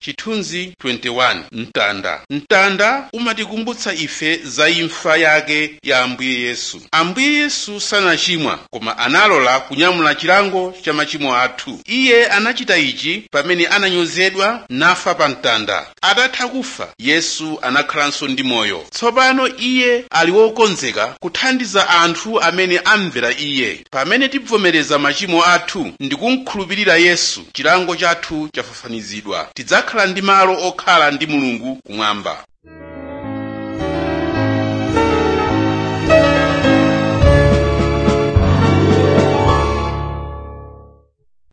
Chithunzi 21. Mtanda umatikumbutsa ife za imfa yake ya Ambuye Yesu. Ambuye Yesu sanachimwa koma analola kunyamula chilango cha machimo athu. Iye anachita ichi pamene ananyozedwa nafa pa mtanda. Atatha kufa, Yesu anakhalanso ndi moyo. Tsopano iye ali wokonzeka kuthandiza anthu amene amvera iye. Pamene tibvomereza machimo athu ndi kumkhulupirira Yesu, chilango chathu chafafanizidwa. Tidzakhala ndi malo okhala ndi Mulungu kumwamba.